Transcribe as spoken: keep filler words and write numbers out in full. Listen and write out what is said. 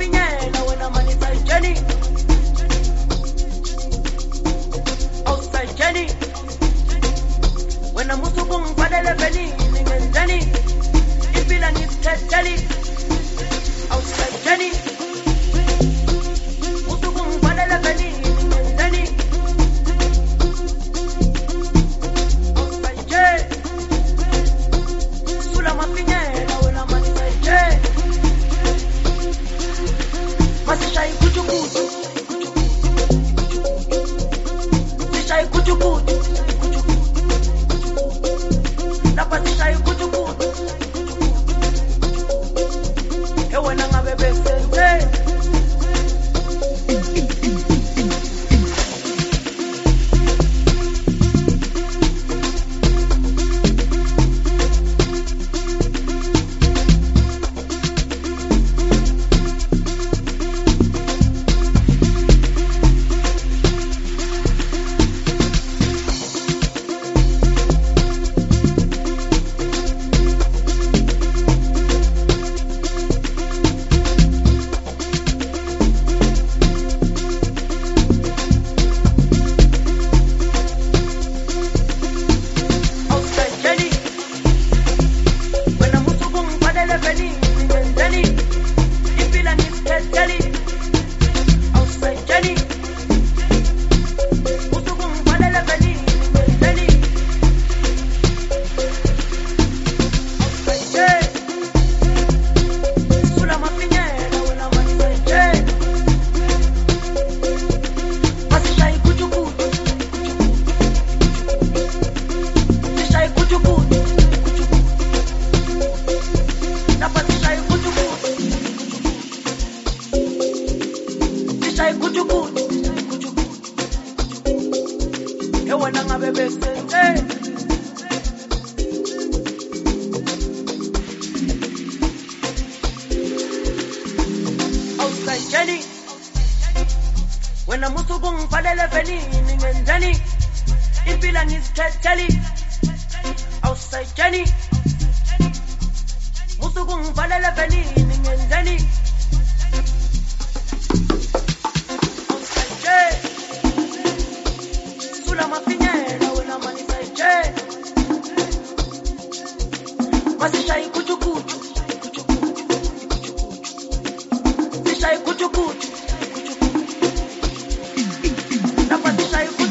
mafinyela wena manisa Jenny. Outside Jenny. Wena musuku ngibhalele veni ngenzeni. Impila ngitheteli. Outside Jenny. Musuku ngibhalele veni ngenzeni. Outside Jenny. Sula mafinyela wena manisa Jenny. Masishai kuchu kuchu. Sishai kuchu kuchu. Lapa sishai kuchu kuchu. Ewe na ngabe besente. Kuchu kuchu. Sishai kuchu kuchu. Sishai kuchu kuchu. Lapa sishai kuchu kuchu. Ewe na ngabe besente. Masishai kuchu kuchu. Sishai kuchu kuchu. Sishai kuchu kuchu. Sishai kuchu kuchu. Lapa sishai kuchu kuchu. Ewe na ngabe besente. Outside Jenny. Wena musuku ngibhalele veni ngenzeni. Impila ngitheteli. Outside Jenny. Musuku ngibhalele veni ngenzeni. Outside Jenny. Sula mafinyela wena manisa Jenny. Masishai kuchu kuchu. Sishai kuchu kuchu. Lapa sishai kuchu.